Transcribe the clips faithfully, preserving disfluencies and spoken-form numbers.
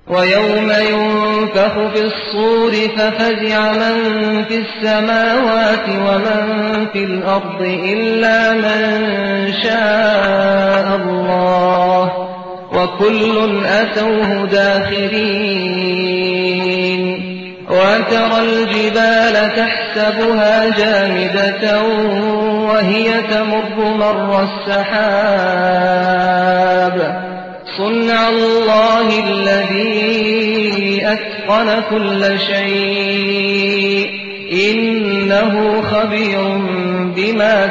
ويوم ينفخ في الصور ففزع من في السماوات ومن في الأرض إلا من شاء الله وكل أتوه داخرين. وترى الجبال تحسبها جامدة وهي تمر مر السحاب صنع الله الذي أتقن كل شيء إنه خبير بما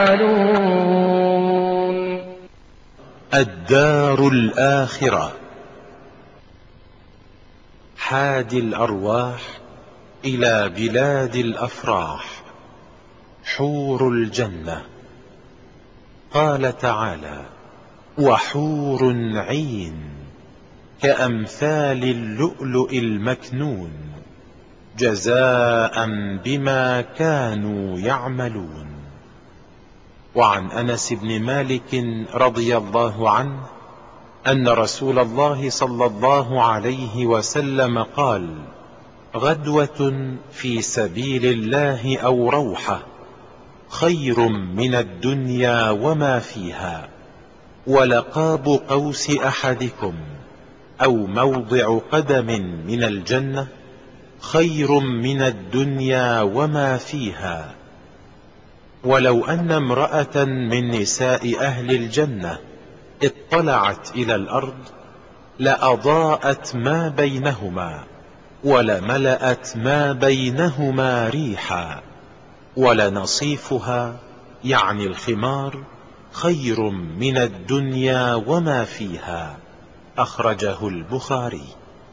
تفعلون. الدار الآخرة. حادي الأرواح إلى بلاد الأفراح، حور الجنة. قال تعالى: وحور عين كأمثال اللؤلؤ المكنون جزاء بما كانوا يعملون. وعن أنس بن مالك رضي الله عنه أن رسول الله صلى الله عليه وسلم قال: غدوة في سبيل الله أو روحة خير من الدنيا وما فيها، ولقاب قوس أحدكم أو موضع قدم من الجنة خير من الدنيا وما فيها. ولو أن امرأة من نساء أهل الجنة اطلعت إلى الأرض لأضاءت ما بينهما ولملأت ما بينهما ريحا، ولنصيفها يعني الخمار خير من الدنيا وما فيها. أخرجه البخاري.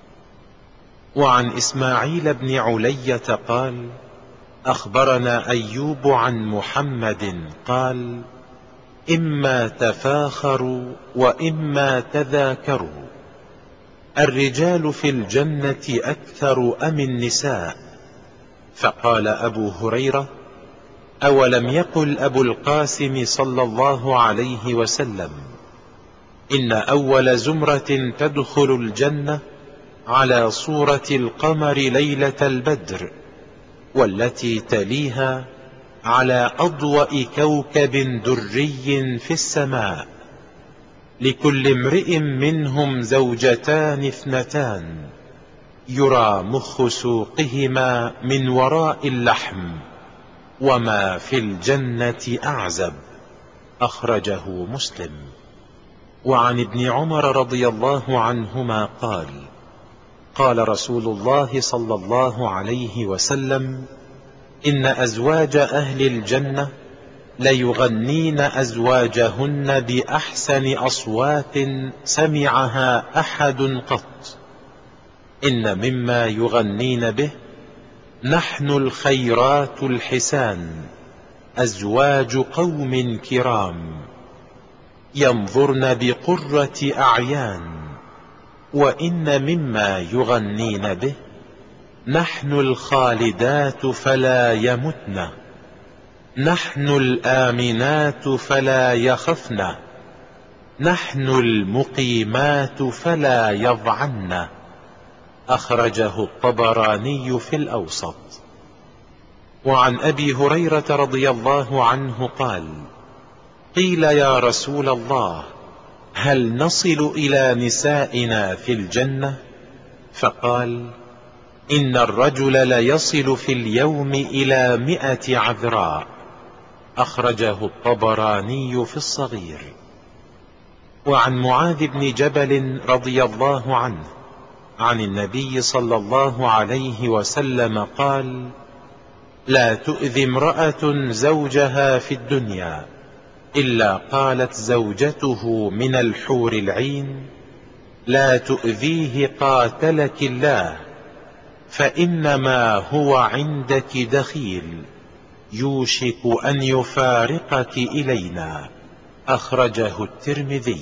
وعن إسماعيل بن علية قال: أخبرنا أيوب عن محمد قال: إما تفاخروا وإما تذاكروا. الرجال في الجنة أكثر أم النساء؟ فقال أبو هريرة: أولم يقل أبو القاسم صلى الله عليه وسلم: إن أول زمرة تدخل الجنة على صورة القمر ليلة البدر، والتي تليها على أضوأ كوكب دري في السماء، لكل امرئ منهم زوجتان اثنتان يرى مخ سوقهما من وراء اللحم، وما في الجنة أعزب. أخرجه مسلم. وعن ابن عمر رضي الله عنهما قال: قال رسول الله صلى الله عليه وسلم: إن أزواج أهل الجنة ليغنين أزواجهن بأحسن أصوات سمعها أحد قط. إن مما يغنين به: نحن الخيرات الحسان أزواج قوم كرام ينظرن بقرة أعيان. وإن مما يغنين به: نحن الخالدات فلا يمتن، نحن الآمنات فلا يخفن، نحن المقيمات فلا يضعن. أخرجه الطبراني في الأوسط. وعن أبي هريرة رضي الله عنه قال: قيل يا رسول الله، هل نصل إلى نسائنا في الجنة؟ فقال: إن الرجل ليصل في اليوم إلى مئة عذراء. أخرجه الطبراني في الصغير. وعن معاذ بن جبل رضي الله عنه عن النبي صلى الله عليه وسلم قال: لا تؤذي امرأة زوجها في الدنيا إلا قالت زوجته من الحور العين: لا تؤذيه قاتلك الله، فإنما هو عندك دخيل يوشك أن يفارقك إلينا. أخرجه الترمذي.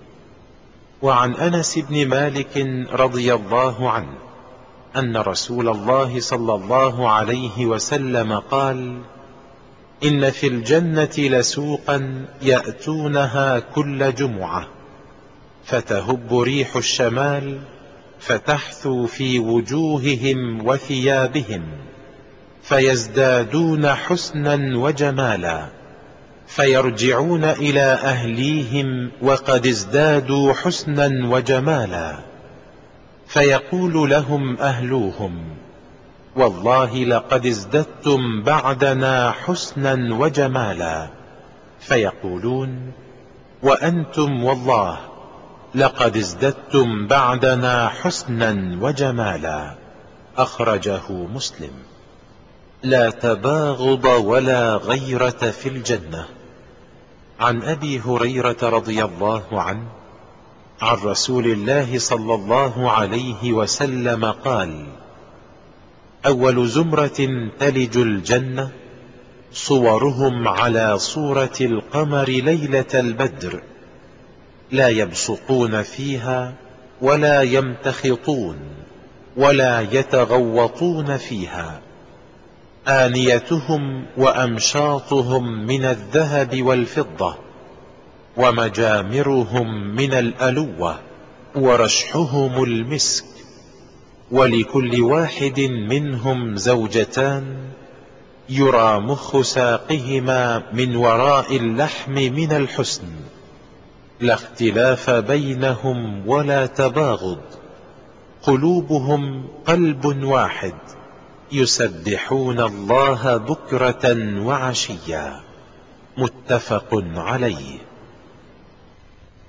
وعن أنس بن مالك رضي الله عنه أن رسول الله صلى الله عليه وسلم قال: إن في الجنة لسوقا يأتونها كل جمعة، فتهب ريح الشمال فتحثو في وجوههم وثيابهم، فيزدادون حسنا وجمالا، فيرجعون إلى أهليهم وقد ازدادوا حسنا وجمالا، فيقول لهم أهلوهم: والله لقد ازددتم بعدنا حسنا وجمالا، فيقولون: وأنتم والله لقد ازددتم بعدنا حسنا وجمالا. أخرجه مسلم. لا تباغض ولا غيرة في الجنة. عن أبي هريرة رضي الله عنه عن رسول الله صلى الله عليه وسلم قال: أول زمرة تلج الجنة صورهم على صورة القمر ليلة البدر، لا يبصقون فيها ولا يمتخطون ولا يتغوطون فيها، آنيتهم وأمشاطهم من الذهب والفضة، ومجامرهم من الألوة، ورشحهم المسك، ولكل واحد منهم زوجتان يرى مخ ساقهما من وراء اللحم من الحسن، لا اختلاف بينهم ولا تباغض، قلوبهم قلب واحد، يسبحون الله بكرة وعشيا. متفق عليه.